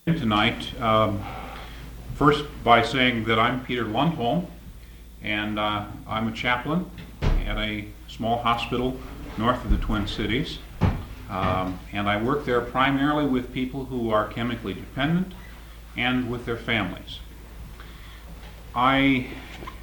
Tonight, first by saying that I'm Peter Lundholm, and I'm a chaplain at a small hospital north of the Twin Cities, and I work there primarily with people who are chemically dependent and with their families. I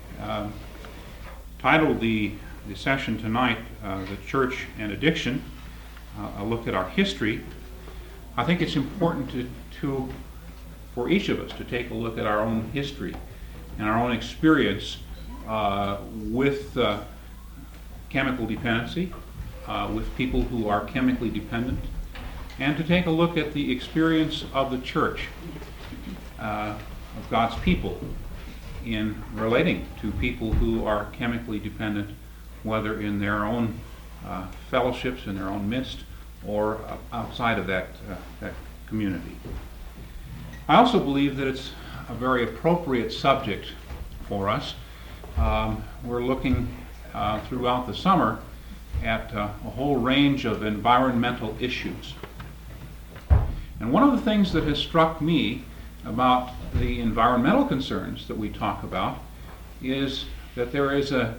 titled the session tonight, The Church and Addiction, a look at our history. I think it's important for each of us to take a look at our own history and our own experience with chemical dependency, with people who are chemically dependent, and to take a look at the experience of the church, of God's people, in relating to people who are chemically dependent, whether in their own fellowships, in their own midst, or outside of that community. I also believe that it's a very appropriate subject for us. We're looking throughout the summer at a whole range of environmental issues. And one of the things that has struck me about the environmental concerns that we talk about is that there is a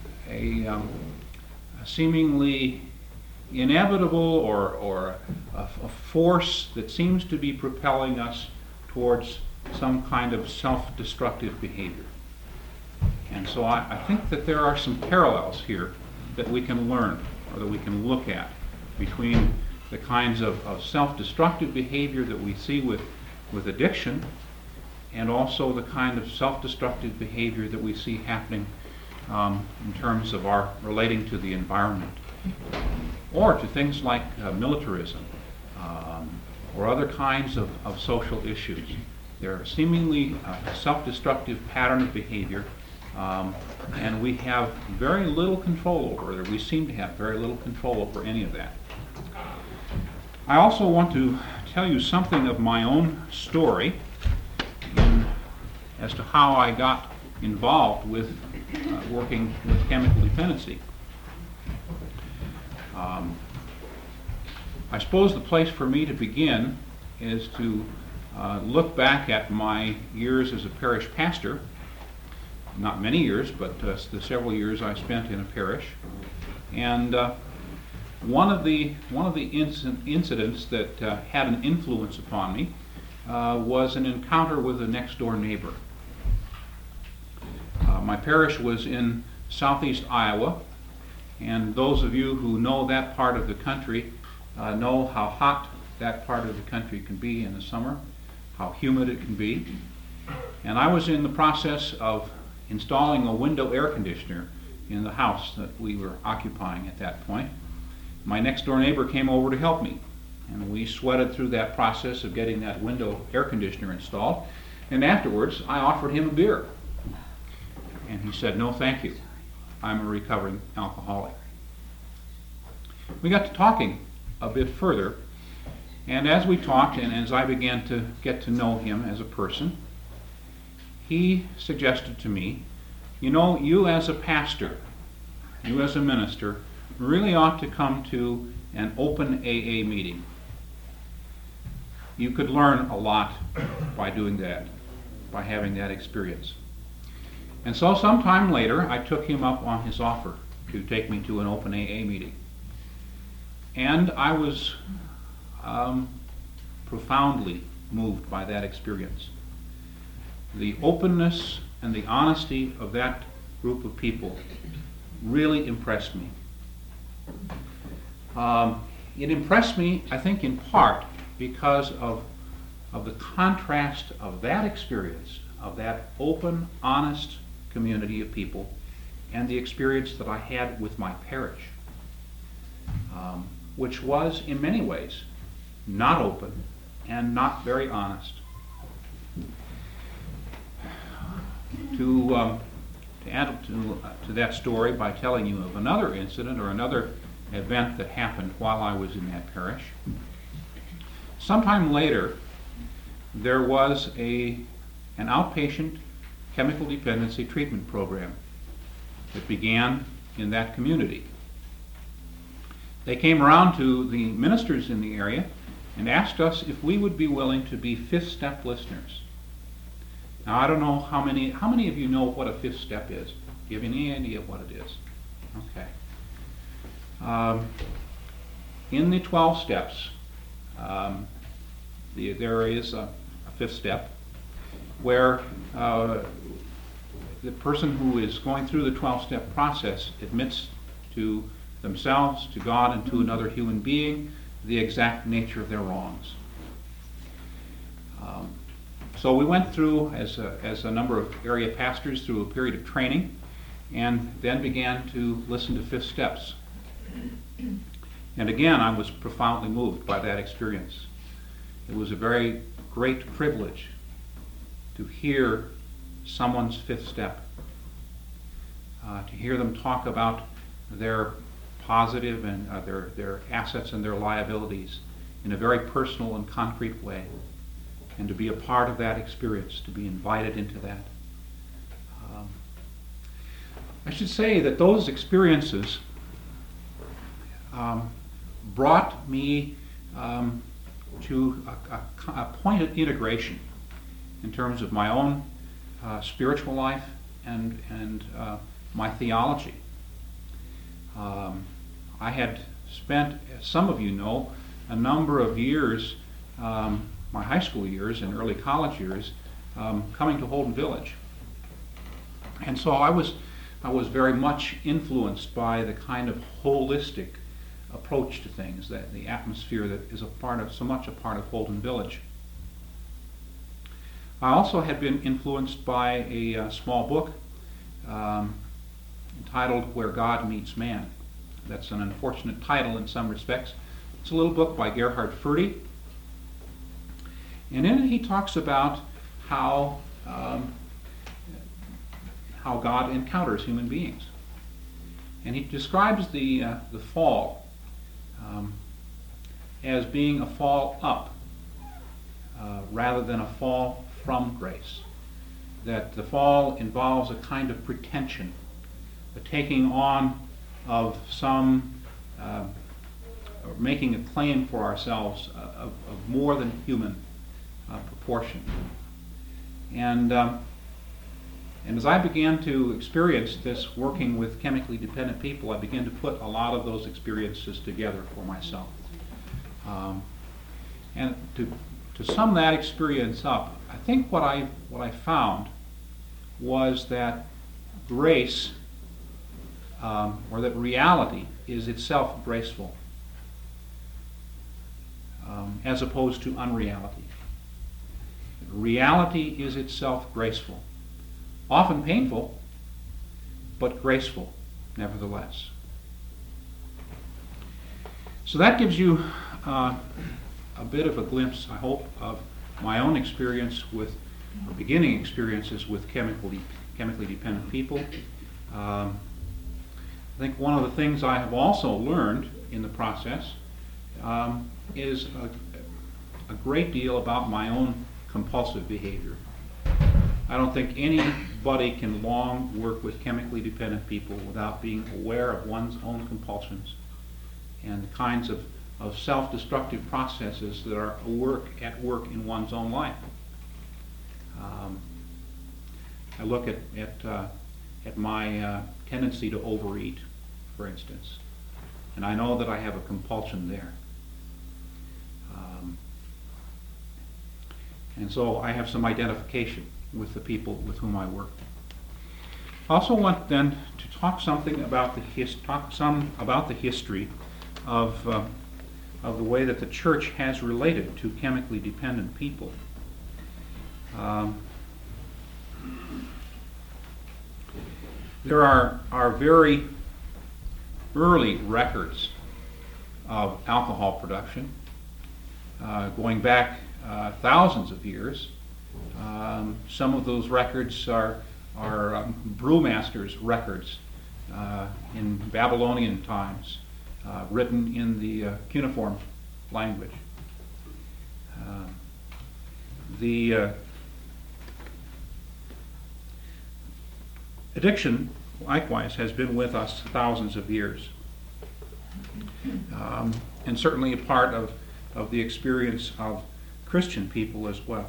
seemingly inevitable or a force that seems to be propelling us towards some kind of self-destructive behavior. And so I think that there are some parallels here that we can learn or that we can look at between the kinds of self-destructive behavior that we see with addiction and also the kind of self-destructive behavior that we see happening in terms of our relating to the environment or to things like militarism or other kinds of social issues. They're seemingly a self-destructive pattern of behavior, and we have very little control over it, or we seem to have very little control over any of that. I also want to tell you something of my own story as to how I got involved with working with chemical dependency. I suppose the place for me to begin is to look back at my years as a parish pastor. Not many years, but the several years I spent in a parish. And one of the incidents that had an influence upon me was an encounter with a next door neighbor. My parish was in southeast Iowa, and those of you who know that part of the country know how hot that part of the country can be in the summer, how humid it can be. And I was in the process of installing a window air conditioner in the house that we were occupying at that point. My next door neighbor came over to help me, and we sweated through that process of getting that window air conditioner installed. And afterwards, I offered him a beer. And he said, "No, thank you. I'm a recovering alcoholic." We got to talking a bit further, and as we talked and as I began to get to know him as a person, he suggested to me, "You know, you as a pastor, you as a minister, really ought to come to an open AA meeting. You could learn a lot by doing that, by having that experience." And so sometime later, I took him up on his offer to take me to an open AA meeting. And I was profoundly moved by that experience. The openness and the honesty of that group of people really impressed me. It impressed me, I think, in part because of the contrast of that experience, of that open, honest community of people, and the experience that I had with my parish, which was, in many ways, not open and not very honest. To add to that story by telling you of another incident or another event that happened while I was in that parish. Sometime later, there was an outpatient chemical dependency treatment program that began in that community. They came around to the ministers in the area and asked us if we would be willing to be fifth step listeners. Now, I don't know how many of you know what a fifth step is. Do you have any idea what it is? Okay. In the 12 steps, there is a fifth step where the person who is going through the 12-step process admits to themselves, to God, and to another human being the exact nature of their wrongs. So we went through, as a number of area pastors, through a period of training, and then began to listen to fifth steps. And again, I was profoundly moved by that experience. It was a very great privilege to hear someone's fifth step, to hear them talk about their positive and their assets and their liabilities in a very personal and concrete way, and to be a part of that experience, to be invited into that. I should say that those experiences brought me to a point of integration in terms of my own spiritual life and my theology. I had spent, as some of you know, a number of years, my high school years and early college years, coming to Holden Village. And so I was very much influenced by the kind of holistic approach to things, that the atmosphere that is so much a part of Holden Village. I also had been influenced by a small book entitled Where God Meets Man. That's an unfortunate title in some respects. It's a little book by Gerhard Forde. And in it he talks about how God encounters human beings. And he describes the fall as being a fall up rather than a fall from grace. That the fall involves a kind of pretension, a taking on of some, or making a claim for ourselves of more than human proportion. And as I began to experience this working with chemically dependent people, I began to put a lot of those experiences together for myself. And to sum that experience up, I think what I found was that grace, or that reality, is itself graceful, as opposed to unreality. Reality is itself graceful. Often painful, but graceful, nevertheless. So that gives you a bit of a glimpse, I hope, of my own experience or beginning experiences with chemically dependent people. I think one of the things I have also learned in the process is a great deal about my own compulsive behavior. I don't think anybody can long work with chemically dependent people without being aware of one's own compulsions and the kinds of self-destructive processes that are at work in one's own life. I look at my tendency to overeat, for instance, and I know that I have a compulsion there. And so I have some identification with the people with whom I work. I also want then to talk something about the history of the way that the church has related to chemically dependent people. There are very early records of alcohol production, going back thousands of years. Some of those records are brewmasters' records in Babylonian times, written in the cuneiform language. The addiction, likewise, has been with us thousands of years, and certainly a part of of the experience of Christian people as well.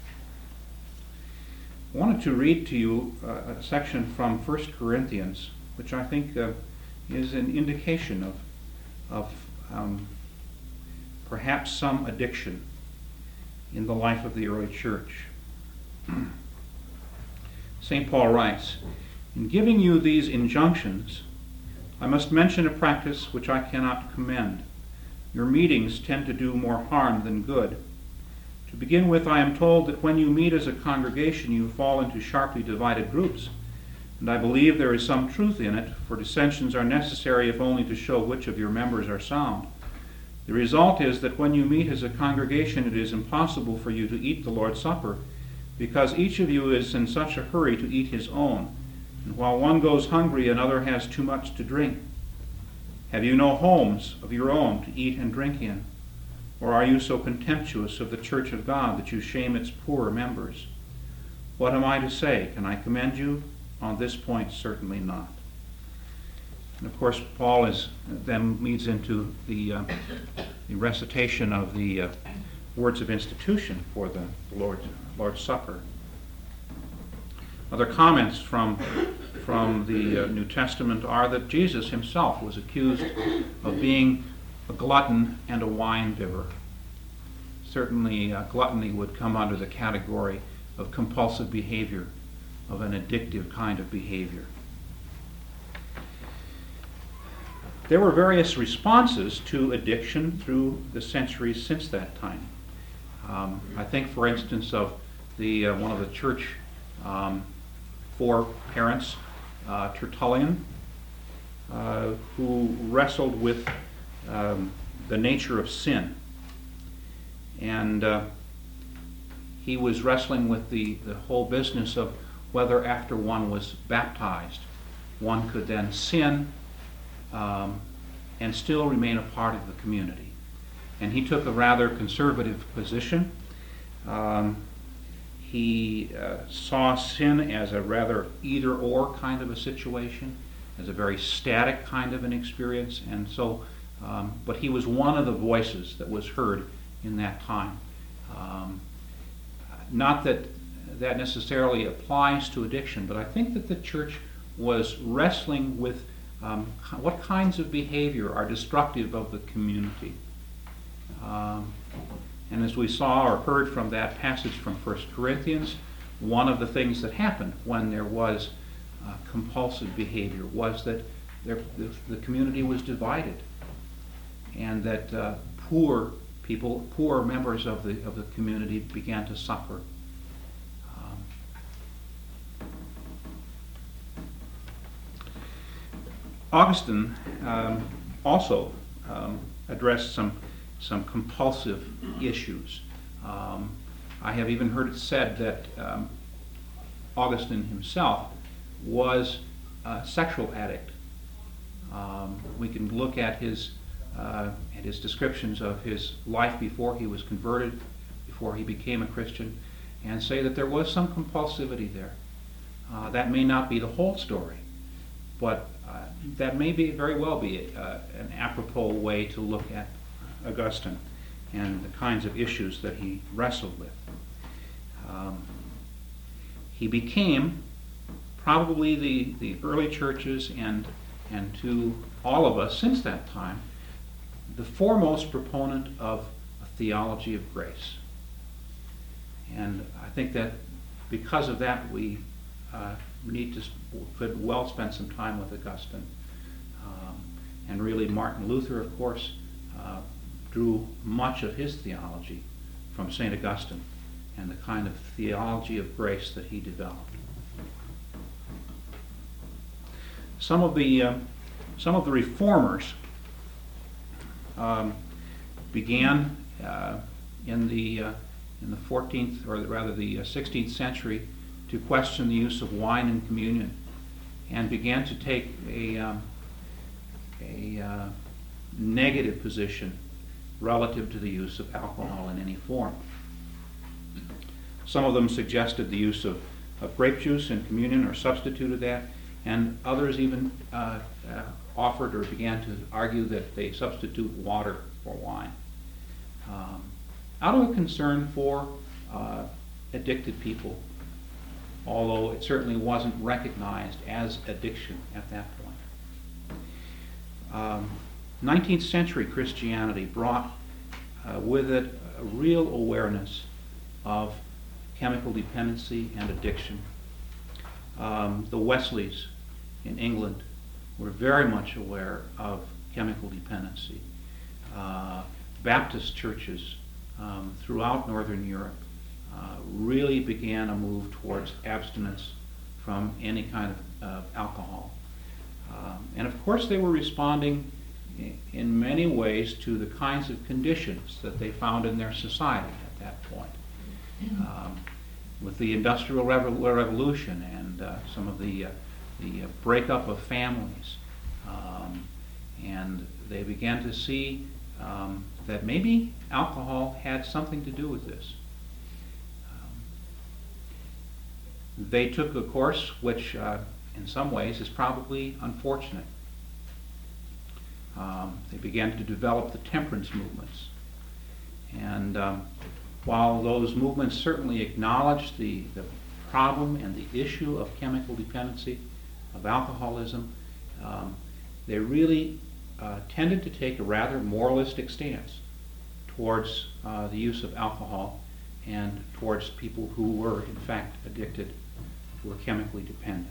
I wanted to read to you a section from 1 Corinthians, which I think is an indication of perhaps some addiction in the life of the early church. St. Paul writes, "In giving you these injunctions, I must mention a practice which I cannot commend. Your meetings tend to do more harm than good. To begin with, I am told that when you meet as a congregation, you fall into sharply divided groups. And I believe there is some truth in it, for dissensions are necessary if only to show which of your members are sound. The result is that when you meet as a congregation, it is impossible for you to eat the Lord's Supper, because each of you is in such a hurry to eat his own. And while one goes hungry, another has too much to drink. Have you no homes of your own to eat and drink in? Or are you so contemptuous of the church of God that you shame its poorer members? What am I to say? Can I commend you? On this point, certainly not." And of course, Paul then leads into the recitation of the words of institution for the Lord's Supper. Other comments from the New Testament are that Jesus himself was accused of being a glutton and a wine bibber. Certainly, gluttony would come under the category of compulsive behavior, of an addictive kind of behavior. There were various responses to addiction through the centuries since that time. I think, for instance, of one of the church foreparents, Tertullian, who wrestled with the nature of sin. And he was wrestling with the whole business of whether after one was baptized, one could then sin and still remain a part of the community. And he took a rather conservative position. He saw sin as a rather either-or kind of a situation, as a very static kind of an experience, and so, but he was one of the voices that was heard in that time. Not that that necessarily applies to addiction, but I think that the church was wrestling with what kinds of behavior are destructive of the community. And as we saw or heard from that passage from 1 Corinthians, one of the things that happened when there was compulsive behavior was that the community was divided, and that poor members of the community began to suffer. Augustine also addressed some compulsive issues. I have even heard it said that Augustine himself was a sexual addict. We can look at his descriptions of his life before he was converted, before he became a Christian, and say that there was some compulsivity there. That may not be the whole story, but that may very well be an apropos way to look at Augustine and the kinds of issues that he wrestled with. He became probably the early churches and to all of us since that time the foremost proponent of a theology of grace. And I think that because of that we could well spend some time with Augustine. And really Martin Luther, of course, drew much of his theology from St. Augustine and the kind of theology of grace that he developed. Some of the reformers began in the 14th, or rather the 16th century, to question the use of wine in communion, and began to take a negative position relative to the use of alcohol in any form. Some of them suggested the use of grape juice in communion or substituted that, and others even offered or began to argue that they substitute water for wine. um, out of a concern for addicted people, although it certainly wasn't recognized as addiction at that point. 19th century Christianity brought with it a real awareness of chemical dependency and addiction. The Wesleys in England were very much aware of chemical dependency. Baptist churches throughout Northern Europe really began a move towards abstinence from any kind of alcohol. And of course they were responding in many ways to the kinds of conditions that they found in their society at that point. With the Industrial Revolution and some of the breakup of families, and they began to see that maybe alcohol had something to do with this. They took a course which in some ways is probably unfortunate. They began to develop the temperance movements. And while those movements certainly acknowledged the problem and the issue of chemical dependency, of alcoholism, they really tended to take a rather moralistic stance towards the use of alcohol and towards people who were in fact addicted, who were chemically dependent.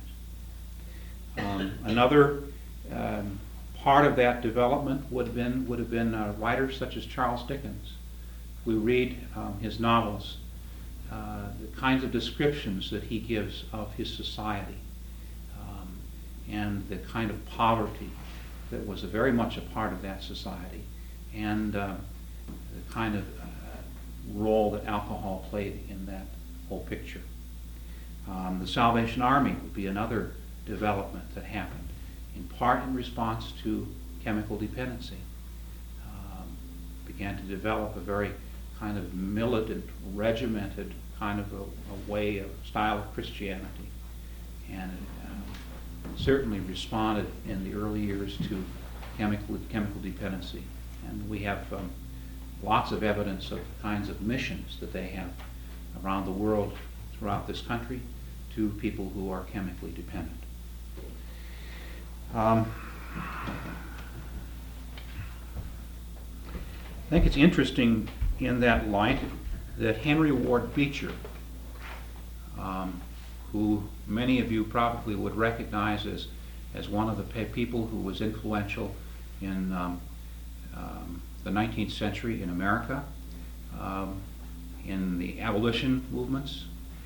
Another part of that development would have been writers such as Charles Dickens. We read his novels, the kinds of descriptions that he gives of his society, and the kind of poverty that was very much a part of that society, and the kind of role that alcohol played in that whole picture. The Salvation Army would be another development that happened, in part in response to chemical dependency. Began to develop a very kind of militant, regimented kind of a way, a style of Christianity, and certainly responded in the early years to chemical dependency. And we have lots of evidence of the kinds of missions that they have around the world, throughout this country, to people who are chemically dependent. I think it's interesting in that light that Henry Ward Beecher, who many of you probably would recognize as one of the people who was influential in the 19th century in America, in the abolition movements,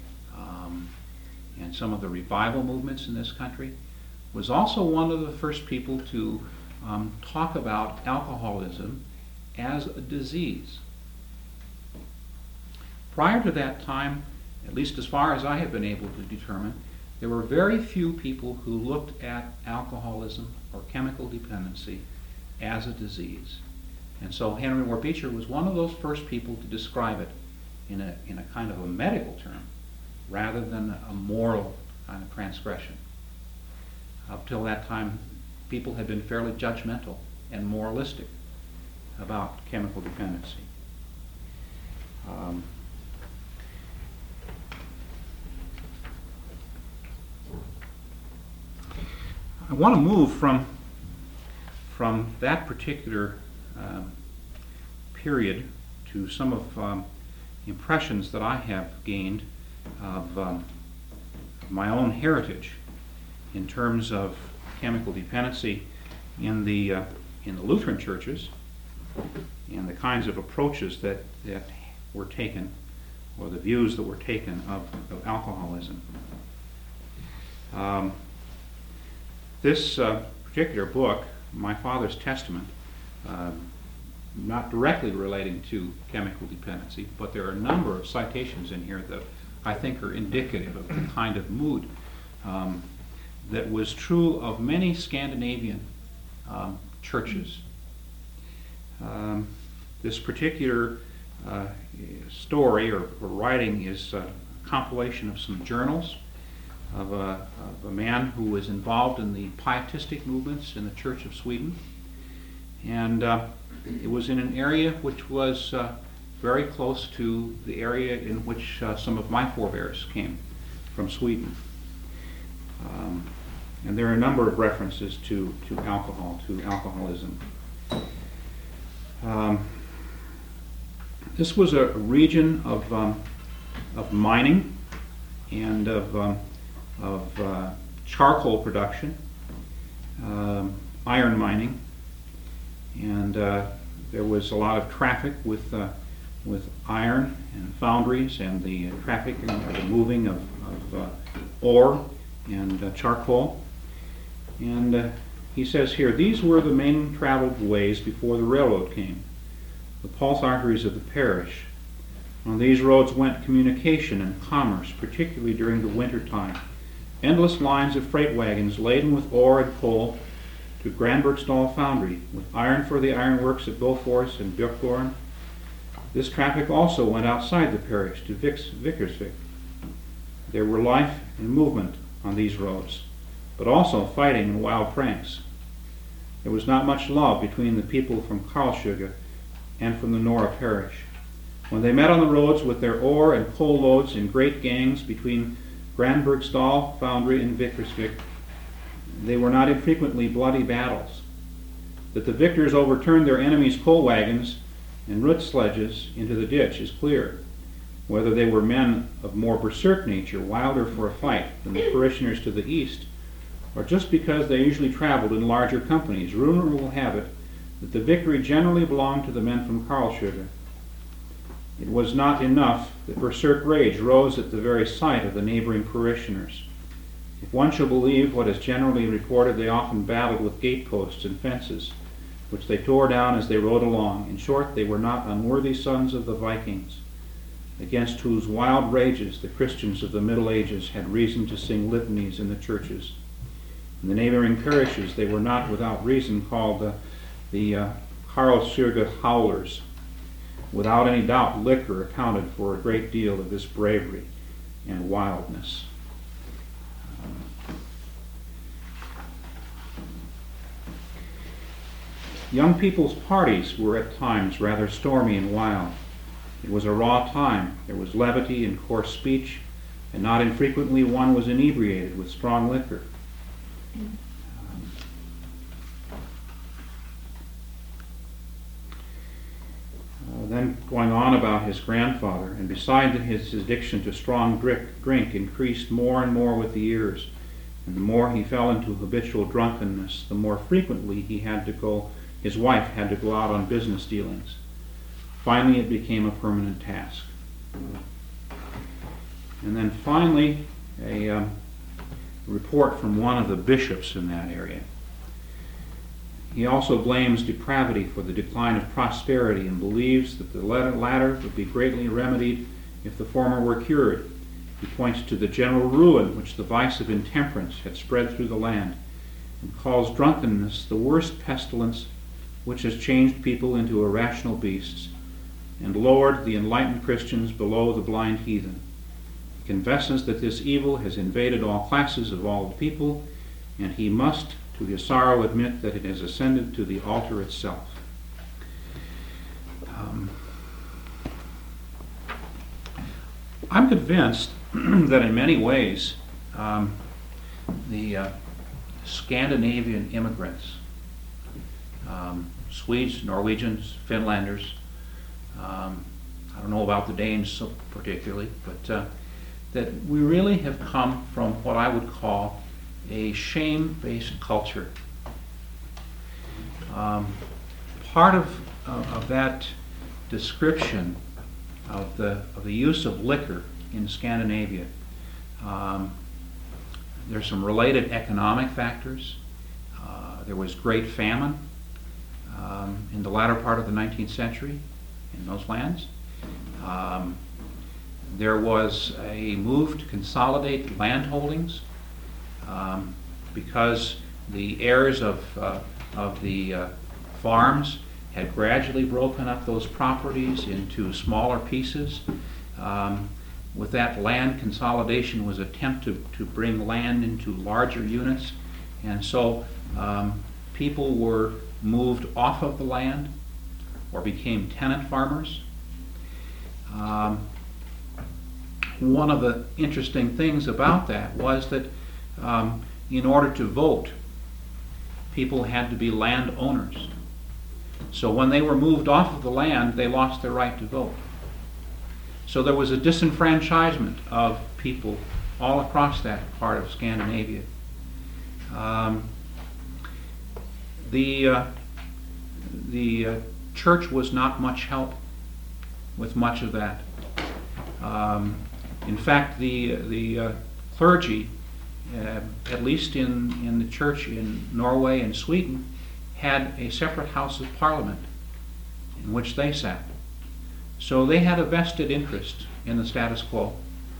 and some of the revival movements in this country, was also one of the first people to talk about alcoholism as a disease. Prior to that time, at least as far as I have been able to determine, there were very few people who looked at alcoholism or chemical dependency as a disease. And so Henry Ward Beecher was one of those first people to describe it in a kind of a medical term, rather than a moral kind of transgression. Up till that time, people had been fairly judgmental and moralistic about chemical dependency. I want to move from that particular period to some of impressions that I have gained of my own heritage in terms of chemical dependency in the Lutheran churches, and the kinds of approaches that were taken, or the views that were taken of alcoholism. This particular book, My Father's Testament, not directly relating to chemical dependency, but there are a number of citations in here that I think are indicative of the kind of mood that was true of many Scandinavian churches. This particular story or writing is a compilation of some journals of a man who was involved in the pietistic movements in the Church of Sweden. And it was in an area which was very close to the area in which some of my forebears came from Sweden. And there are a number of references to alcohol, to alcoholism. This was a region of mining and of charcoal production, iron mining, and there was a lot of traffic with iron and foundries, and the trafficking or the moving of ore and charcoal. And he says here, these were the main traveled ways before the railroad came, the pulse arteries of the parish. On these roads went communication and commerce, particularly during the winter time. Endless lines of freight wagons laden with ore and coal to Granbergsdal foundry, with iron for the ironworks at Bofors and Björkborn. This traffic also went outside the parish to Vickersvik. There were life and movement on these roads, but also fighting and wild pranks. There was not much love between the people from Karlsruhe and from the Norra parish. When they met on the roads with their ore and coal loads in great gangs between Granbergsdal foundry and Vickersvik, they were not infrequently bloody battles. That the victors overturned their enemies' coal wagons and root sledges into the ditch is clear. Whether they were men of more berserk nature, wilder for a fight than the parishioners to the east, or just because they usually traveled in larger companies, rumor will have it that the victory generally belonged to the men from Karlsruhe. It was not enough that berserk rage rose at the very sight of the neighboring parishioners. If one shall believe what is generally reported, they often battled with gateposts and fences, which they tore down as they rode along. In short, they were not unworthy sons of the Vikings, against whose wild rages the Christians of the Middle Ages had reason to sing litanies in the churches. In the neighboring parishes, they were not without reason called the Karlsruhe Howlers. Without any doubt, liquor accounted for a great deal of this bravery and wildness. Young people's parties were at times rather stormy and wild. It was a raw time. There was levity and coarse speech, and not infrequently one was inebriated with strong liquor. Then going on about his grandfather, and beside his addiction to strong drink increased more and more with the years, and the more he fell into habitual drunkenness, the more frequently his wife had to go out on business dealings. Finally, it became a permanent task. And then finally, a report from one of the bishops in that area. He also blames depravity for the decline of prosperity and believes that the latter would be greatly remedied if the former were cured. He points to the general ruin which the vice of intemperance had spread through the land, and calls drunkenness the worst pestilence which has changed people into irrational beasts and lowered the enlightened Christians below the blind heathen. He confesses that this evil has invaded all classes of all the people, and he must, to his sorrow, admit that it has ascended to the altar itself. I'm convinced that in many ways the Scandinavian immigrants, Swedes, Norwegians, Finlanders, I don't know about the Danes so particularly, but that we really have come from what I would call a shame-based culture. Part of that description of the use of liquor in Scandinavia, there's some related economic factors. There was great famine in the latter part of the 19th century in those lands. There was a move to consolidate land holdings because the heirs of the farms had gradually broken up those properties into smaller pieces. With that, land consolidation was an attempt to bring land into larger units, and so people were moved off of the land or became tenant farmers. One of the interesting things about that was that in order to vote, people had to be landowners. So when they were moved off of the land, they lost their right to vote. So there was a disenfranchisement of people all across that part of Scandinavia. The church was not much help with much of that. In fact, the clergy, at least in the church in Norway and Sweden, had a separate House of Parliament in which they sat. So they had a vested interest in the status quo.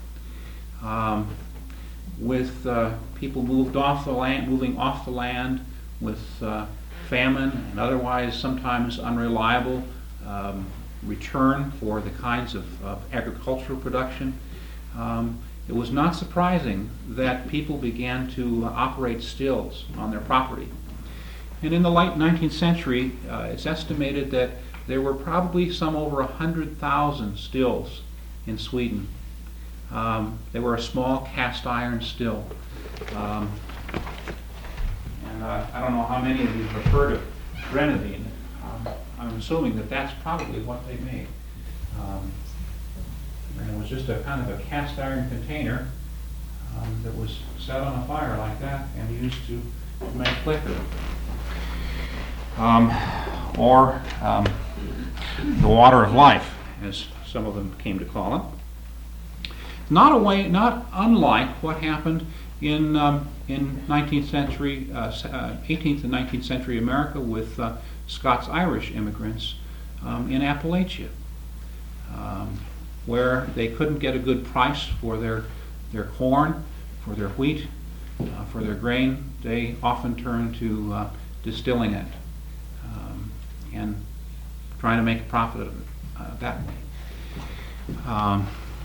With people moving off the land, with famine and otherwise sometimes unreliable return for the kinds of agricultural production, it was not surprising that people began to operate stills on their property. And in the late 19th century, it's estimated that there were probably some over 100,000 stills in Sweden. They were a small cast iron still. And I don't know how many of you have heard of Grenadine. I'm assuming that that's probably what they made. And it was just a kind of a cast iron container that was set on a fire like that and used to make liquor. Or the water of life, as some of them came to call it. Not unlike what happened in 19th century, 18th and 19th century America with Scots-Irish immigrants in Appalachia, where they couldn't get a good price for their corn, for their wheat, for their grain. They often turned to distilling it and trying to make a profit of it that way.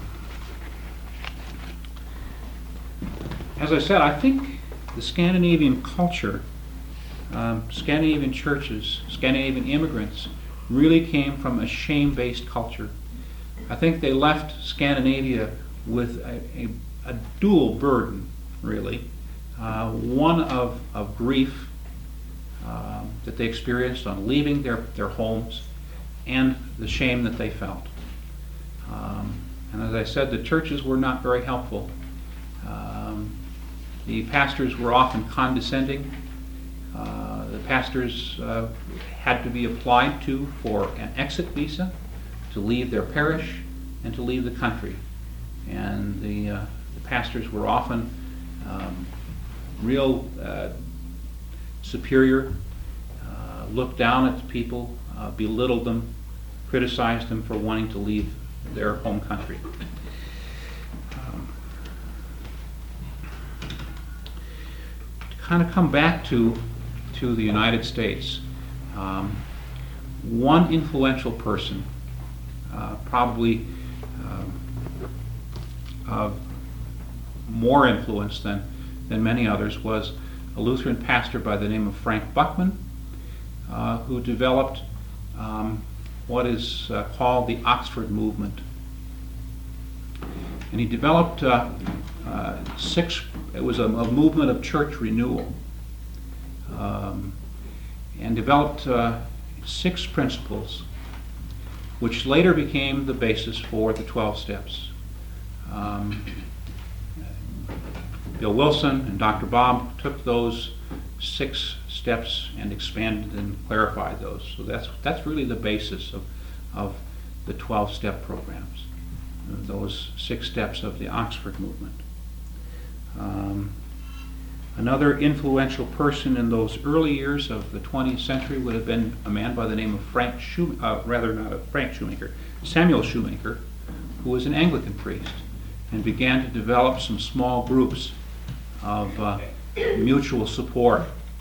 As I said, I think the Scandinavian culture, Scandinavian churches, Scandinavian immigrants really came from a shame-based culture. I think they left Scandinavia with a dual burden, really. One of grief that they experienced on leaving their homes, and the shame that they felt. And as I said, the churches were not very helpful. The pastors were often condescending. The pastors had to be applied to for an exit visa to leave their parish and to leave the country. And the pastors were often real superior, looked down at the people, belittled them, criticized them for wanting to leave their home country. To kind of come back to the United States, one influential person, probably of more influence than many others, was a Lutheran pastor by the name of Frank Buckman, who developed what is called the Oxford Movement. And he developed it was a movement of church renewal, and developed 6 principles, which later became the basis for the 12 steps. Bill Wilson and Dr. Bob took those 6 steps and expanded and clarified those. So that's really the basis of the 12-step programs, those 6 steps of the Oxford Movement. Another influential person in those early years of the 20th century would have been a man by the name of Samuel Shoemaker, who was an Anglican priest and began to develop some small groups of mutual support.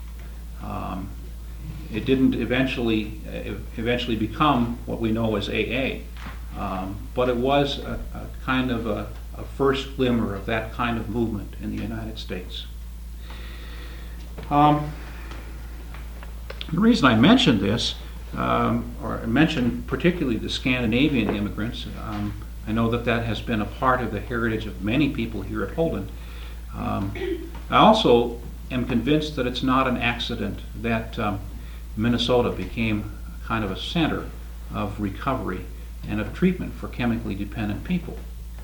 It didn't eventually become what we know as AA, but it was a kind of a first glimmer of that kind of movement in the United States. The reason I mention this, or mention particularly the Scandinavian immigrants. I know that that has been a part of the heritage of many people here at Holden. I also am convinced that it's not an accident that Minnesota became kind of a center of recovery and of treatment for chemically dependent people.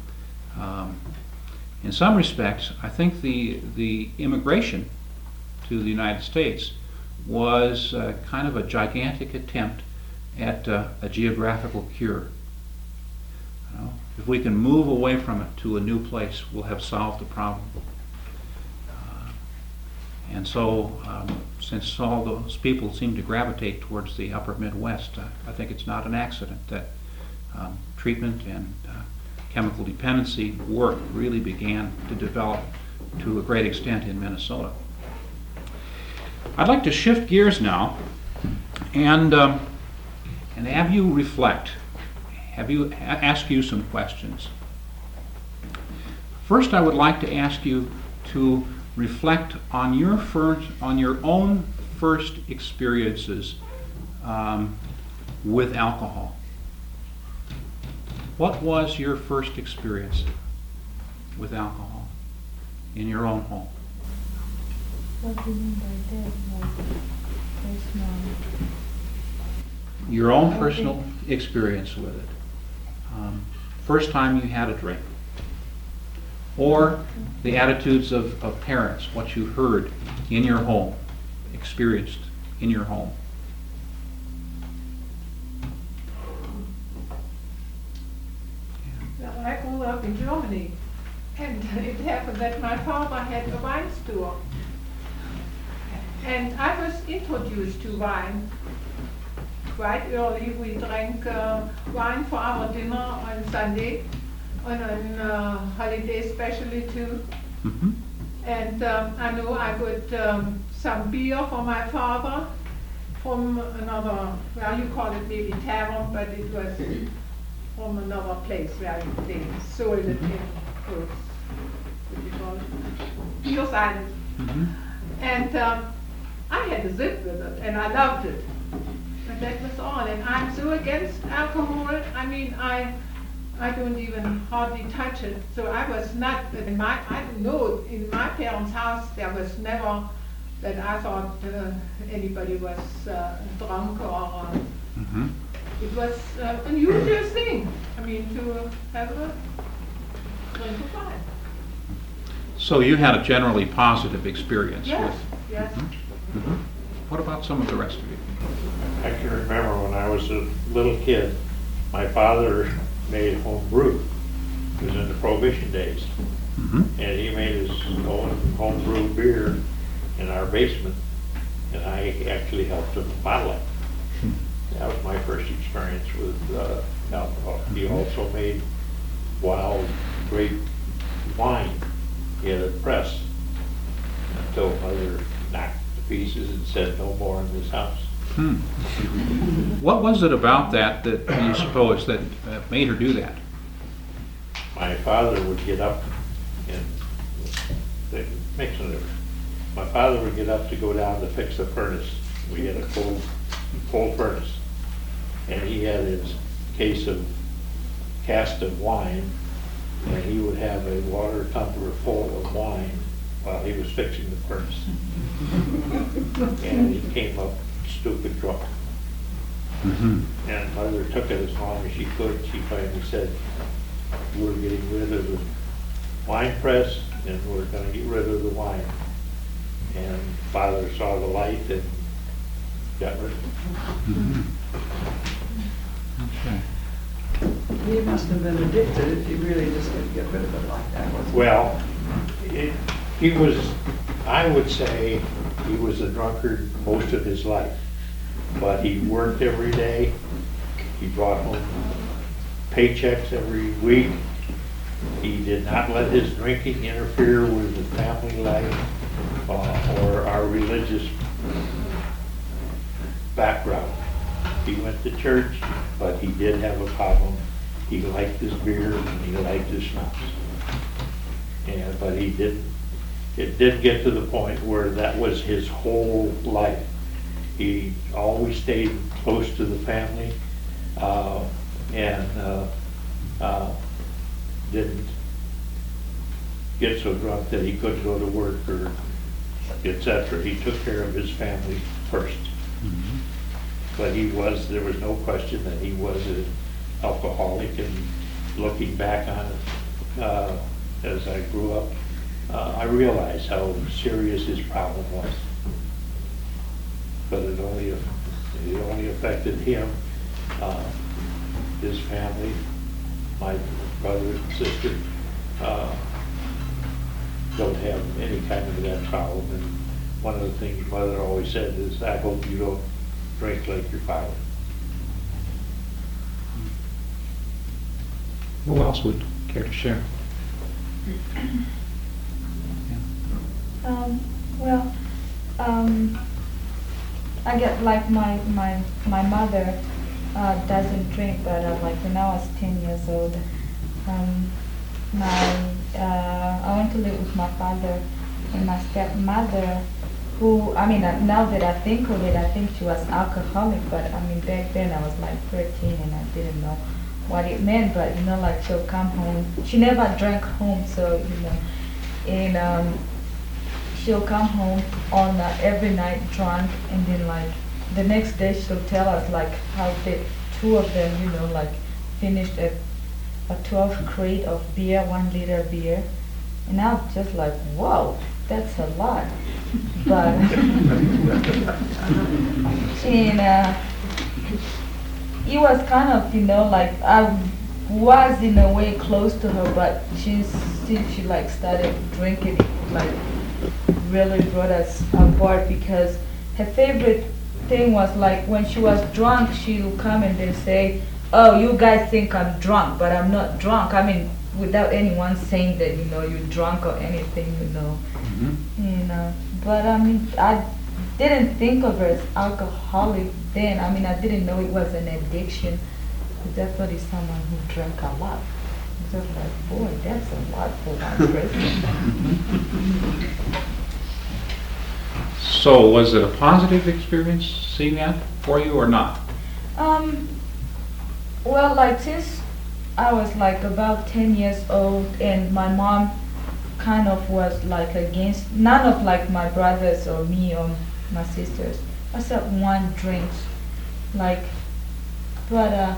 In some respects, I think the immigration to the United States was kind of a gigantic attempt at a geographical cure. You know, if we can move away from it to a new place, we'll have solved the problem. And so, since all those people seem to gravitate towards the upper Midwest, I think it's not an accident that treatment and chemical dependency work really began to develop to a great extent in Minnesota. I'd like to shift gears now and have you reflect, ask you some questions. First, I would like to ask you to reflect on your own first experiences with alcohol. What was your first experience with alcohol in your own home? What do you mean by that? Like personal? Your own personal experience with it. First time you had a drink. Or the attitudes of parents, what you heard in your home, experienced in your home. Well, I grew up in Germany, and it happened that my father had a wine store. And I was introduced to wine quite early. We drank wine for our dinner on Sunday, on holiday especially too. Mm-hmm. And I know I got some beer for my father from another, well, you call it maybe tavern, but it was from another place where they sold it in, what do you call it? Beer Island. Mm-hmm. And I had a sip with it, and I loved it. But that was all. And I'm so against alcohol. I mean, I don't even hardly touch it. So I was not, I don't know, in my parents' house there was never that I thought anybody was drunk or Mm-hmm. it was an unusual thing. I mean, to have a drink of wine. So you had a generally positive experience Yes, with. yes. Mm-hmm. What about some of the rest of you? I can remember when I was a little kid, my father made home brew. It was in the Prohibition days. Mm-hmm. And he made his own home brew beer in our basement, and I actually helped him bottle it. That was my first experience with alcohol. He also made wild grape wine. He had a press until Mother knocked to pieces and said, "No more in this house." Hmm. What was it about that you suppose that made her do that? My father would get up and they mix it. My father would get up to go down to fix the furnace. We had a cold furnace, and he had his case of cask of wine, and he would have a water tumbler full of wine while he was fixing the furnace. And he came up stupid drunk. Mm-hmm. And Mother took it as long as she could. She finally said, "We're getting rid of the wine press, and we're going to get rid of the wine." And Father saw the light and got rid of it. Mm-hmm. Okay. He must have been addicted if he really just didn't get rid of it like that, wasn't he? Well, he was, I would say, he was a drunkard most of his life. But he worked every day. He brought home paychecks every week. He did not let his drinking interfere with the family life or our religious background. He went to church, but he did have a problem. He liked his beer and he liked his schnapps. But it did get to the point where that was his whole life. He always stayed close to the family, and didn't get so drunk that he couldn't go to work or et cetera. He took care of his family first. But there was no question that he was an alcoholic, and looking back on it, as I grew up, I realized how serious his problem was. But it only affected him, his family, my brother and sister, don't have any kind of that problem. And one of the things Mother always said is, I hope you don't drink like your father. Who else would care to share? Well, I get like my mother doesn't drink, but like when I was 10 years old, I went to live with my father and my stepmother, who, I mean, now that I think of it, I think she was alcoholic, but I mean, back then I was like 13 and I didn't know what it meant, but you know, like she'll come home, she never drank home, so, you know, and she'll come home on every night drunk, and then like the next day she'll tell us like how the two of them, you know, like finished a 12 crate of beer, 1 liter beer, and I'm just like, whoa, that's a lot. But and it was kind of, you know, like I was in a way close to her, but since she like started drinking, it like really brought us apart, because her favorite thing was like when she was drunk, she would come and then say, oh, you guys think I'm drunk, but I'm not drunk. I mean, without anyone saying that, you know, you're drunk or anything, you know. You know, but I mean, I didn't think of her as alcoholic then. I mean, I didn't know it was an addiction. Definitely someone who drank a lot. Just like, boy, that's a lot for one person. So was it a positive experience seeing that for you or not? Well, like since I was like about 10 years old, and my mom kind of was like against none of like my brothers or me or my sisters, except one drinks, like, but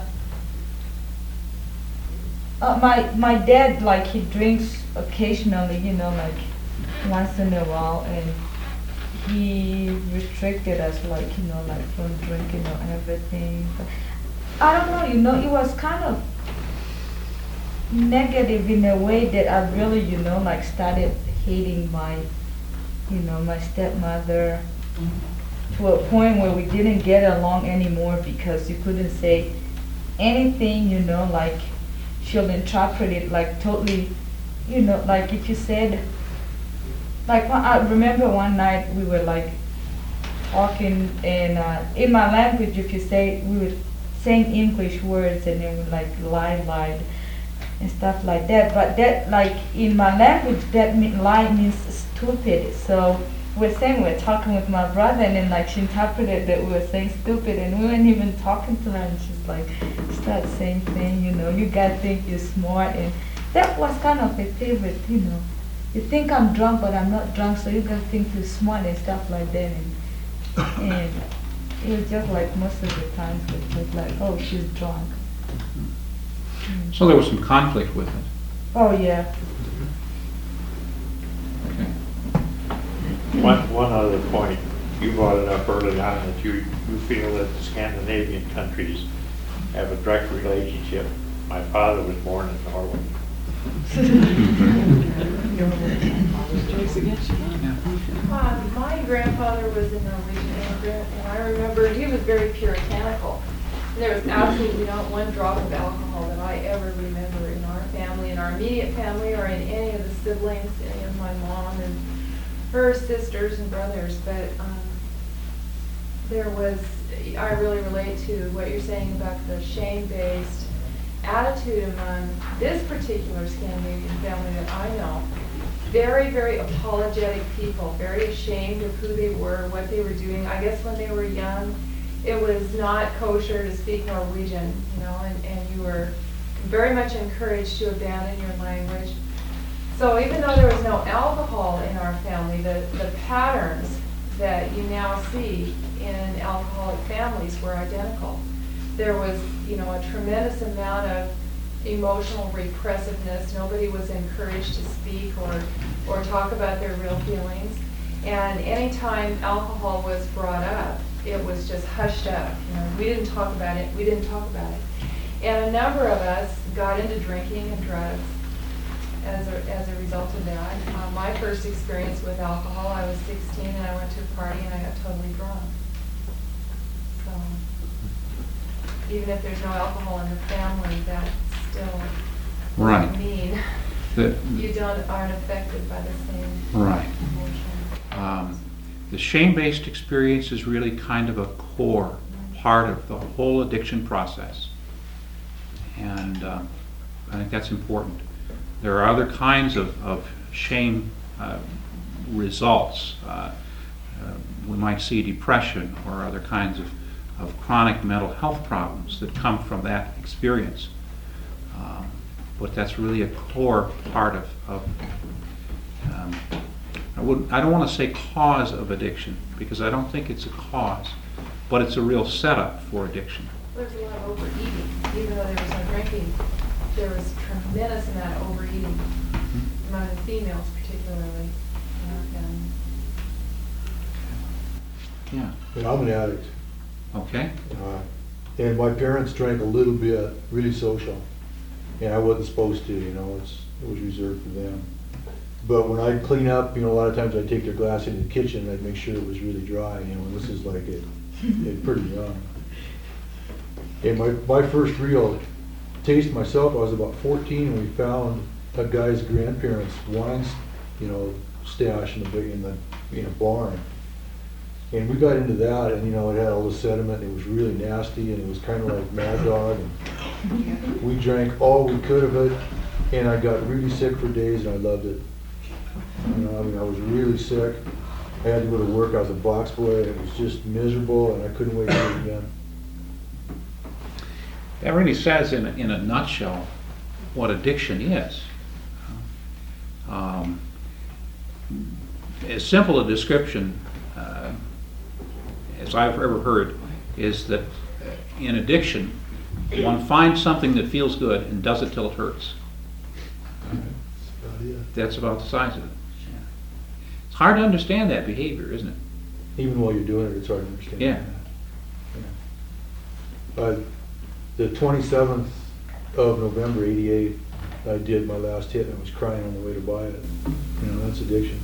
my dad, like, he drinks occasionally, you know, like once in a while, and he restricted us, like, you know, like from drinking or everything. But I don't know, you know, it was kind of negative in a way that I really, you know, like started hating my, you know, my stepmother, to a point where we didn't get along anymore, because you couldn't say anything, you know, like she'll interpret it like totally, you know, like if you said, like I remember one night we were like talking, and in my language, if you say, we were saying English words, and then we like lied and stuff like that. But that, like in my language, that lie means stupid. So we're saying we're talking with my brother, and then like she interpreted that we were saying stupid, and we weren't even talking to her, and she's like, start saying things, you know, you guys think you're smart, and that was kind of a favorite, you know. You think I'm drunk, but I'm not drunk, so you guys think you're smart and stuff like that, and it was just like most of the times it's just like, oh, she's drunk. So there was some conflict with it. Oh yeah. Okay. One other point, you brought it up early on, that you feel that the Scandinavian countries have a direct relationship. My father was born in Norway. My grandfather was a Norwegian immigrant, and I remember he was very puritanical. There was absolutely not one drop of alcohol that I ever remember in our family, in our immediate family, or in any of the siblings, any of my mom and her sisters and brothers. But there was, I really relate to what you're saying about the shame-based attitude among this particular Scandinavian family that I know. very, very apologetic people, very ashamed of who they were, what they were doing. I guess when they were young, it was not kosher to speak Norwegian, and you were very much encouraged to abandon your language. So even though there was no alcohol in our family, the patterns that you now see in alcoholic families were identical. There was, a tremendous amount of emotional repressiveness. Nobody was encouraged to speak or talk about their real feelings. And anytime alcohol was brought up, it was just hushed up. We didn't talk about it. And a number of us got into drinking and drugs as a result of that. My first experience with alcohol, I was 16 and I went to a party and I got totally drunk. So even if there's no alcohol in the family, that still Right. doesn't mean The- you aren't affected by the same Right. emotion. The shame-based experience is really kind of a core part of the whole addiction process. And I think that's important. There are other kinds of shame results. We might see depression or other kinds of chronic mental health problems that come from that experience. But that's really a core part of I don't want to say cause of addiction, because I don't think it's a cause, but it's a real setup for addiction. There's a lot of overeating. Even though there was no drinking, there was a tremendous amount of overeating among the females particularly. And Yeah. And I'm an addict, Okay. and my parents drank a little bit, really social, and I wasn't supposed to, it was reserved for them. But when I'd clean up, a lot of times I'd take their glass into the kitchen and I'd make sure it was really dry, and this is like it pretty young. And my first real taste myself, I was about 14, and we found a guy's grandparents' wine, stash in the barn. And we got into that, and it had all the sediment, and it was really nasty, and it was kind of like Mad Dog. And we drank all we could of it, and I got really sick for days, and I loved it. I was really sick. I had to go to work. I was a box boy, and it was just miserable, and I couldn't wait to do it again. That really says in a nutshell what addiction is. As simple a description as I've ever heard is that in addiction, one finds something that feels good and does it till it hurts. That's about it. That's about the size of it. It's hard to understand that behavior, isn't it? Even while you're doing it, it's hard to understand. Yeah. The 27th of November, '88, I did my last hit, and I was crying on the way to buy it. That's addiction.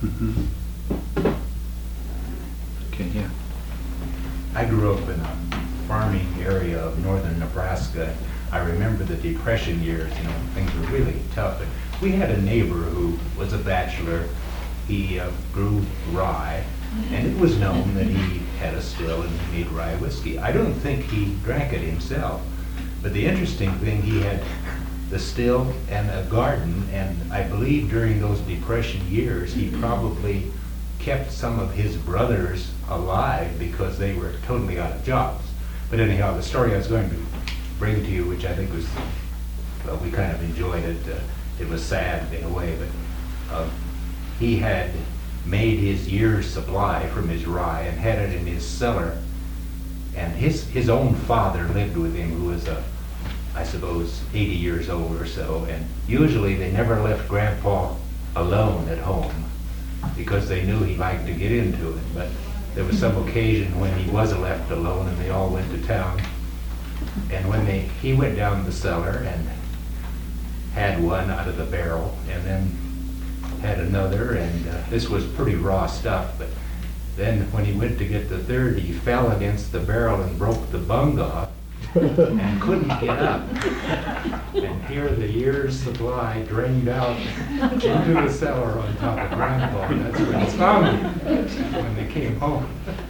Okay, yeah. I grew up in a farming area of northern Nebraska. I remember the Depression years, things were really tough. But we had a neighbor who was a bachelor. He grew rye, and it was known that he had a still and he made rye whiskey. I don't think he drank it himself, but the interesting thing, he had the still and a garden, and I believe during those Depression years, he probably kept some of his brothers alive because they were totally out of jobs. But anyhow, the story I was going to bring to you, which I think was, well, we kind of enjoyed it. It was sad in a way, but he had made his year's supply from his rye and had it in his cellar. And his own father lived with him, who was I suppose 80 years old or so, and usually they never left Grandpa alone at home because they knew he liked to get into it. But there was some occasion when he was left alone and they all went to town. And when he went down the cellar and had one out of the barrel and then had another, and this was pretty raw stuff, but then when he went to get the third, he fell against the barrel and broke the bung off and couldn't get up. And here the year's supply drained out into the cellar on top of Grandpa. And that's where he found him when they came home.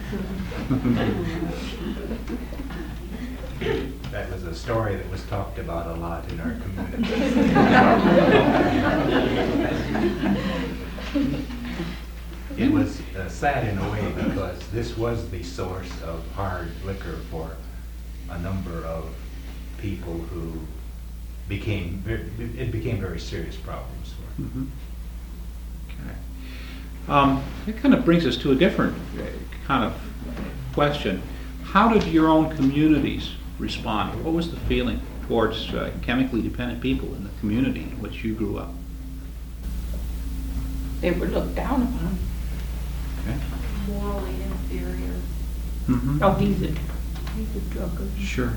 That was a story that was talked about a lot in our community. It was sad in a way because this was the source of hard liquor for a number of people who it became very serious problems for. Mhm. Okay. It kind of brings us to a different kind of question. How did your own communities respond? What was the feeling towards chemically dependent people in the community in which you grew up? They were looked down upon. Okay. Morally inferior. Mhm. Oh, he's a drugger. Sure.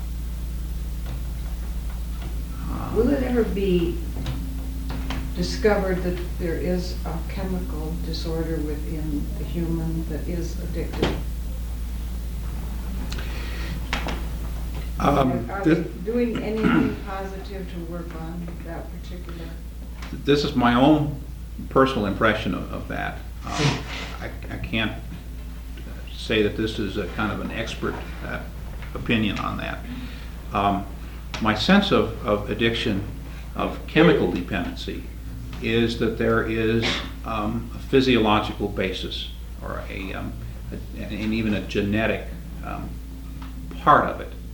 Will it ever be discovered that there is a chemical disorder within the human that is addicted? Are we doing anything positive to work on that particular? This is my own personal impression of that. I can't say that this is a kind of an expert opinion on that. My sense of addiction, of chemical dependency, is that there is a physiological basis or and even a genetic part of it.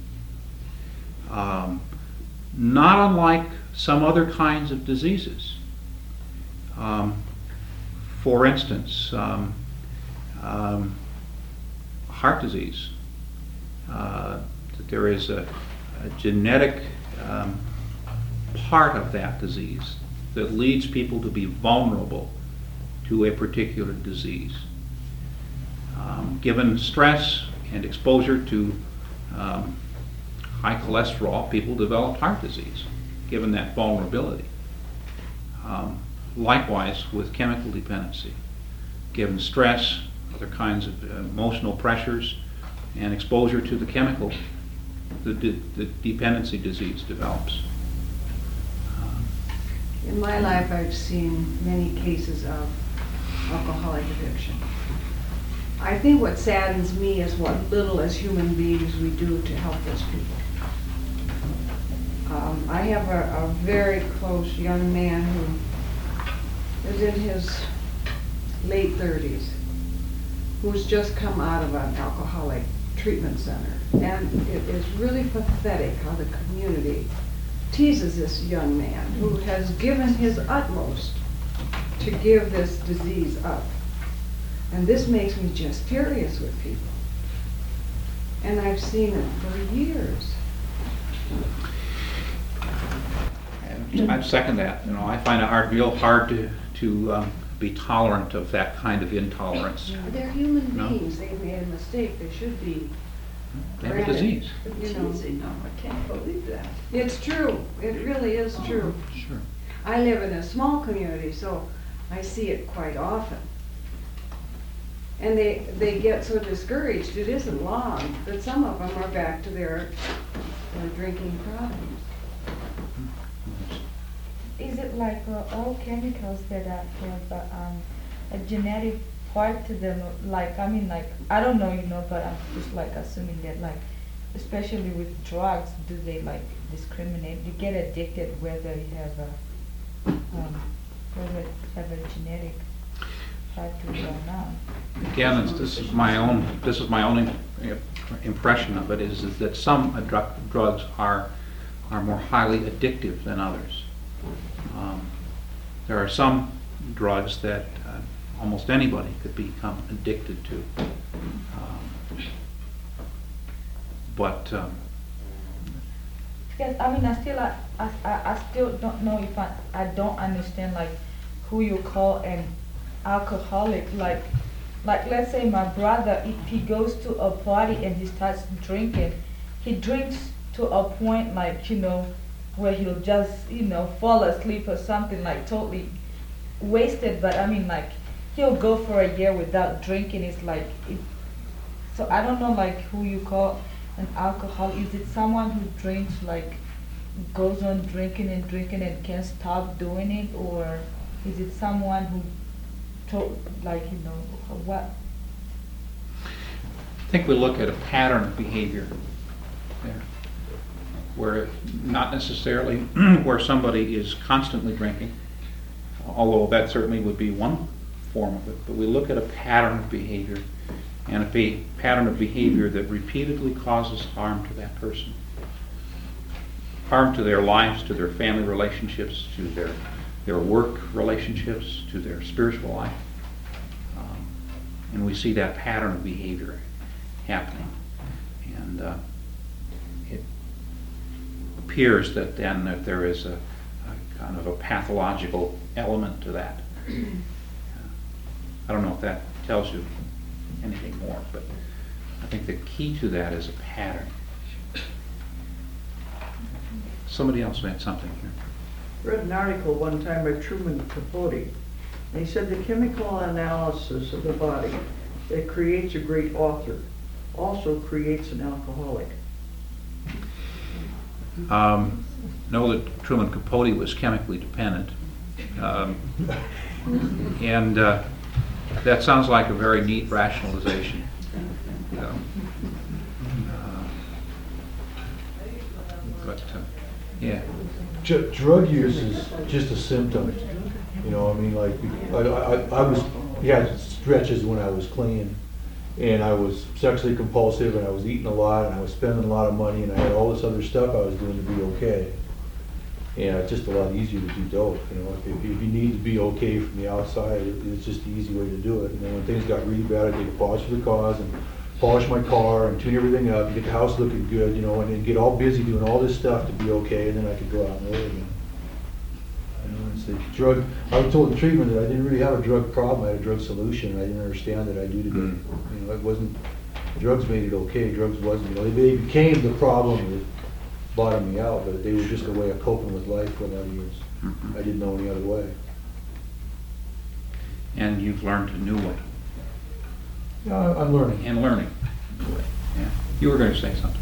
Not unlike some other kinds of diseases. For instance, heart disease. That there is a genetic part of that disease that leads people to be vulnerable to a particular disease. Given stress and exposure to high cholesterol, people develop heart disease, given that vulnerability. Likewise with chemical dependency. Given stress, other kinds of emotional pressures, and exposure to the chemical, the dependency disease develops. In my life, I've seen many cases of alcoholic addiction. I think what saddens me is what little as human beings we do to help those people. I have a very close young man who is in his late 30s, who's just come out of an alcoholic treatment center. And it is really pathetic how the community teases this young man who has given his utmost to give this disease up. And this makes me just furious with people. And I've seen it for years. And I'd second that. You know, I find it real hard to be tolerant of that kind of intolerance. They're human No. beings. They've made a mistake. They should be. They have a disease. You know, No, I can't believe that. it's true. It really is true. Sure. I live in a small community, so I see it quite often. And they get so discouraged, it isn't long, but some of them are back to their drinking problems. Is it like all chemicals that have a genetic part to them? Like, I mean, like, I don't know, but I'm just like assuming that, like, especially with drugs, do they like discriminate? You get addicted whether you have a genetic part to it or not. Again, this is my own impression of it is that some drugs are more highly addictive than others. There are some drugs that almost anybody could become addicted to, but Yes, I mean, I still don't know if I don't understand like who you call an alcoholic. Like let's say my brother, if he goes to a party and he starts drinking, he drinks to a point like, where he'll just, fall asleep or something, like totally wasted. But I mean, like, he'll go for a year without drinking. It's like, so I don't know like who you call an alcoholic. Is it someone who drinks, like, goes on drinking and can't stop doing it? Or is it someone who, what? I think we look at a pattern of behavior there, where not necessarily where somebody is constantly drinking, although that certainly would be one form of it, but we look at a pattern of behavior, and a pattern of behavior that repeatedly causes harm to that person. Harm to their lives, to their family relationships, to their work relationships, to their spiritual life. And we see that pattern of behavior happening. And it appears that then that there is a kind of a pathological element to that. I don't know if that tells you anything more, but I think the key to that is a pattern. Somebody else had something here. Read an article one time by Truman Capote, and he said the chemical analysis of the body that creates a great author also creates an alcoholic. Know that Truman Capote was chemically dependent, and that sounds like a very neat rationalization. Yeah. Drug use is just a symptom, you know, I mean, like, I was, had stretches when I was clean, and I was sexually compulsive, and I was eating a lot, and I was spending a lot of money, and I had all this other stuff I was doing to be okay. And it's just a lot easier to do dope, you know, if you need to be okay from the outside, it's just the easy way to do it. And then when things got really bad, I'd take a polish for the cause, and polish my car, and tune everything up, and get the house looking good, you know, and then get all busy doing all this stuff to be okay, and then I could go out and live again. You know, it's the drug, I was told in treatment that I didn't really have a drug problem, I had a drug solution, and I didn't understand that I do today. You know, it wasn't, drugs made it okay, drugs wasn't, you know, they became the problem that bottomed me out, but they were just a way of coping with life for a lot of years. I didn't know any other way. And you've learned a new way. Yeah, I'm learning. And learning. Yeah. You were going to say something.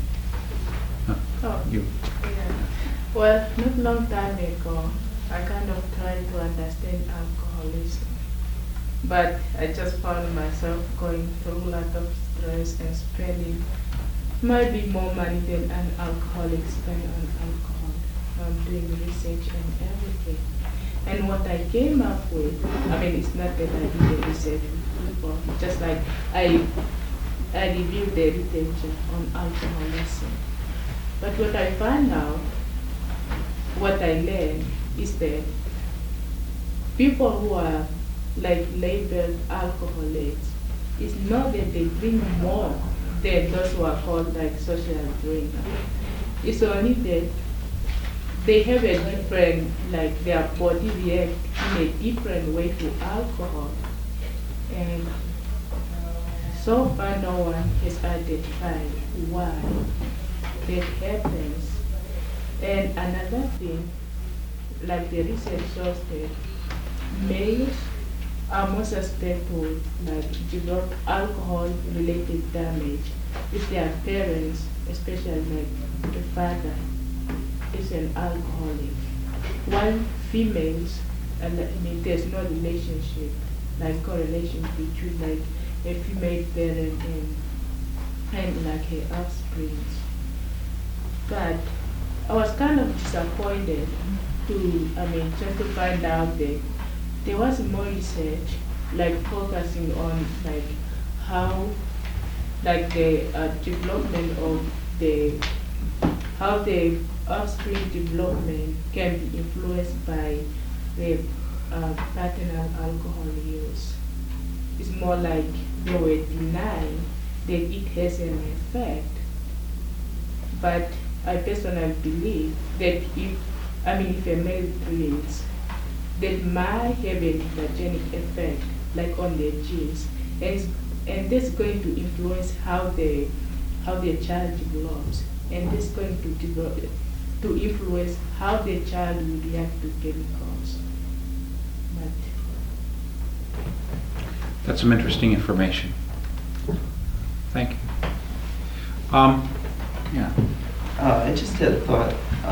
Oh, You. yeah. Well, not long time ago, I kind of tried to understand alcoholism. But I just found myself going through a lot of stress and spending maybe more money than an alcoholic spend on alcohol, doing research and everything. And what I came up with, I mean, it's not that I did the research with people, just like I reviewed the literature on alcoholism. But what I found out, what I learned, is that people who are like labeled alcoholics, it's not that they drink more than those who are called like social drinkers. It's only that they have a different, like their body react in a different way to alcohol. And so far no one has identified why that happens. And another thing, like the research shows that males are more susceptible to like develop alcohol-related damage if their parents, especially like the father, is an alcoholic. While females, I mean, there's no relationship, like correlation between like a female parent and like her offspring. But I was kind of disappointed just to find out that there was more research, like focusing on like how, like the development of how the offspring development can be influenced by the paternal alcohol use. It's more like they were denying that it has an effect. But I personally believe that if a male drinks, that might have an allergenic effect, like on their genes, and that's going to influence how the child develops, and that's going to influence how the child will react to chemicals. But That's some interesting information. Thank you. Yeah. I just had a thought,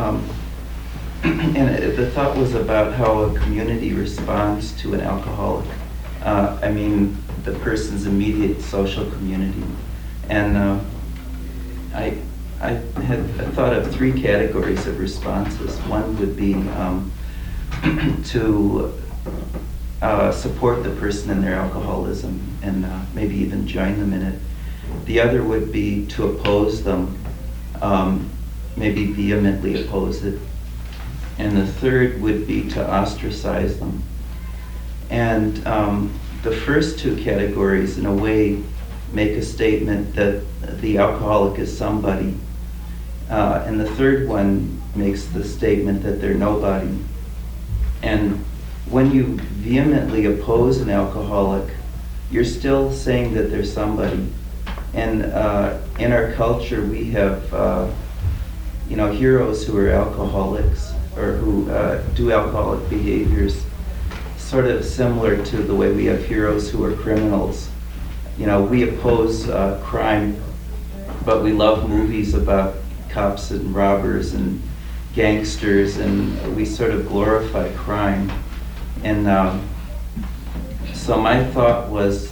and the thought was about how a community responds to an alcoholic. I mean, the person's immediate social community. And I had thought of 3 categories of responses. One would be to support the person in their alcoholism and maybe even join them in it. The other would be to oppose them, maybe vehemently oppose it. And the third would be to ostracize them. And the first two categories, in a way, make a statement that the alcoholic is somebody. And the third one makes the statement that they're nobody. And when you vehemently oppose an alcoholic, you're still saying that they're somebody. And in our culture, we have heroes who are alcoholics or who do alcoholic behaviors, sort of similar to the way we have heroes who are criminals. We oppose crime, but we love movies about cops and robbers and gangsters, and we sort of glorify crime. And so my thought was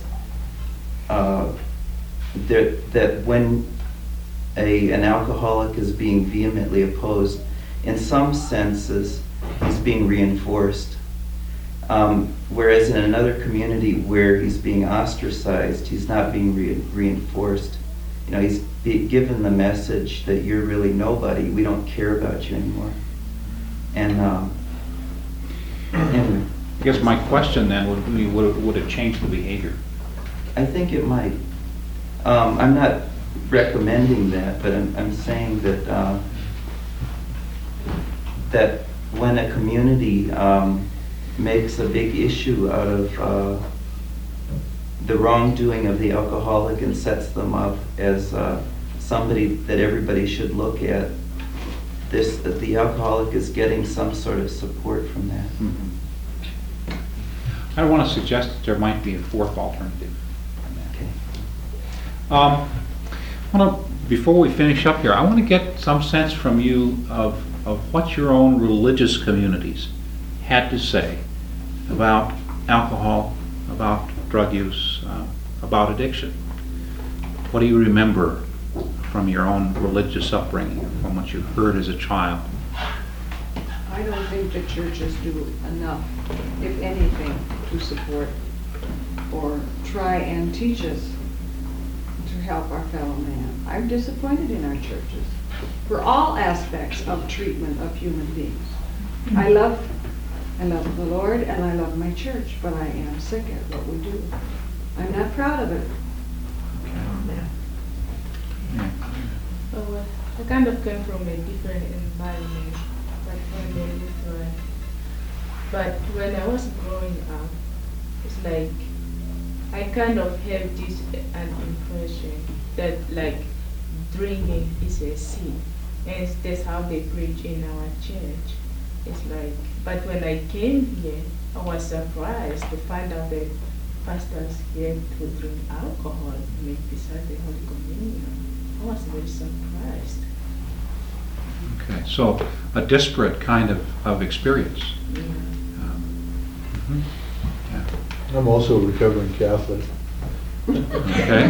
that when an alcoholic is being vehemently opposed, in some senses, he's being reinforced. Whereas in another community where he's being ostracized, he's not being reinforced. He's given the message that you're really nobody. We don't care about you anymore. And I guess my question then would be, would it change the behavior? I think it might. I'm not recommending that, but I'm saying that that when a community makes a big issue out of the wrongdoing of the alcoholic and sets them up as somebody that everybody should look at, that the alcoholic is getting some sort of support from that. Mm-hmm. I want to suggest that there might be a fourth alternative. Okay. Before we finish up here, I want to get some sense from you of what your own religious communities had to say about alcohol, about drug use, about addiction. What do you remember from your own religious upbringing, from what you heard as a child? I don't think the churches do enough, if anything, to support or try and teach us to help our fellow man. I'm disappointed in our churches for all aspects of treatment of human beings. I love the Lord and I love my church, but I am sick at what we do. I'm not proud of it. Well, I kind of came from a different environment, but when I was growing up, it's like I kind of have this an impression that like drinking is a sin, and that's how they preach in our church. It's like, but when I came here, I was surprised to find out that pastors here to drink alcohol beside the Holy Communion. I was very surprised. Okay, so a disparate kind of experience. Yeah. Yeah. I'm also a recovering Catholic. Okay.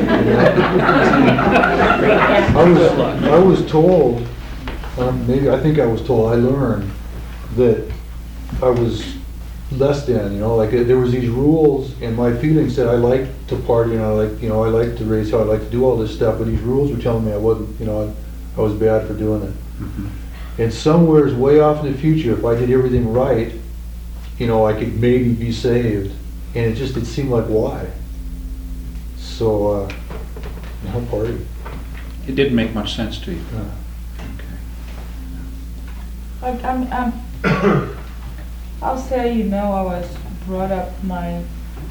I was told, I think I was told, I learned that I was less than, like there was these rules, and my feelings said I like to party and I like to raise hell, I like to do all this stuff, but these rules were telling me I wasn't, I was bad for doing it. Mm-hmm. And somewhere way off in the future, if I did everything right, I could maybe be saved, and it seemed like why? So, party. It didn't make much sense to you. Okay. I'll say, I was brought up, my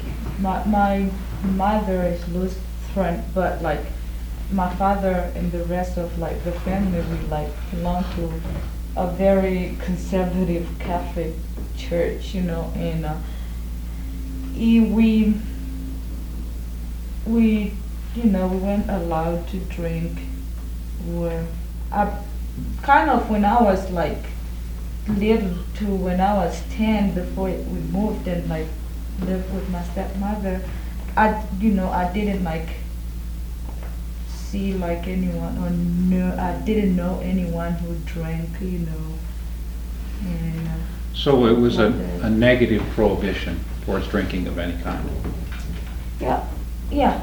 mother is Lutheran, but like my father and the rest of like the family, we like belong to a very conservative Catholic church, and we weren't allowed to drink. Kind of when I was like little to when I was 10, before we moved and like lived with my stepmother, I didn't like see like anyone or I didn't know anyone who drank, and So it was like a negative prohibition. towards drinking of any kind. Yeah, yeah.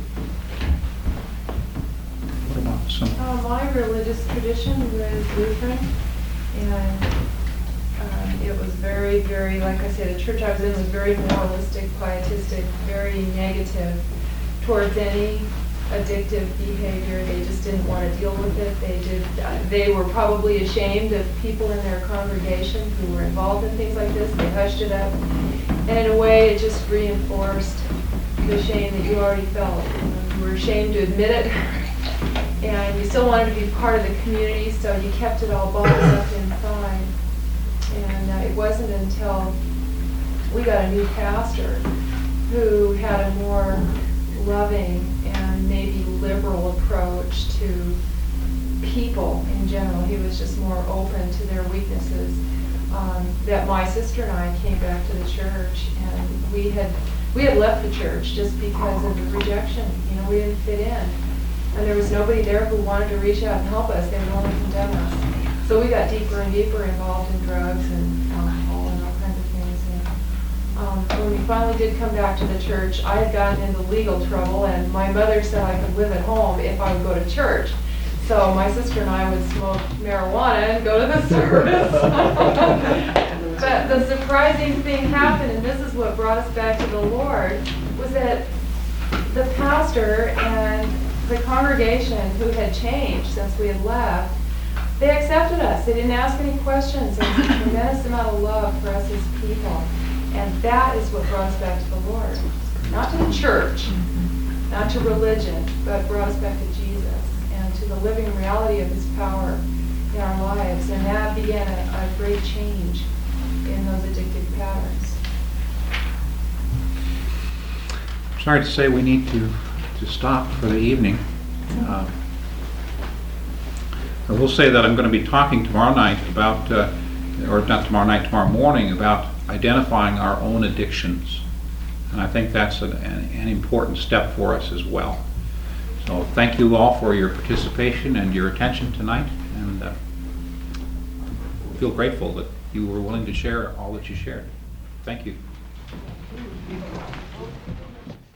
What about some? My religious tradition was Lutheran, and it was very, very, like I said, the church I was in was very moralistic, pietistic, very negative towards any addictive behavior. They just didn't want to deal with it. They were probably ashamed of people in their congregation who were involved in things like this. They hushed it up, and in a way, it just reinforced the shame that you already felt. You were ashamed to admit it, and you still wanted to be part of the community, so you kept it all bottled up inside. And it wasn't until we got a new pastor who had a more loving and maybe liberal approach to people in general. He was just more open to their weaknesses. That my sister and I came back to the church, and we had left the church just because of the rejection. You know, we didn't fit in, and there was nobody there who wanted to reach out and help us. They would only condemn us. So we got deeper and deeper involved in drugs and alcohol and all kinds of things. And when we finally did come back to the church, I had gotten into legal trouble, and my mother said I could live at home if I would go to church. So my sister and I would smoke marijuana and go to the service. But the surprising thing happened, and this is what brought us back to the Lord, was that the pastor and the congregation, who had changed since we had left, they accepted us. They didn't ask any questions. There was a tremendous amount of love for us as people. And that is what brought us back to the Lord. Not to the church, not to religion, but brought us back to Jesus and to the living reality of His power in our lives. And that began a great change in those addictive patterns. Sorry to say we need to stop for the evening. I will say that I'm going to be talking tomorrow night about, or not tomorrow night, tomorrow morning, about identifying our own addictions. And I think that's an important step for us as well. So thank you all for your participation and your attention tonight, and feel grateful that you were willing to share all that you shared. Thank you.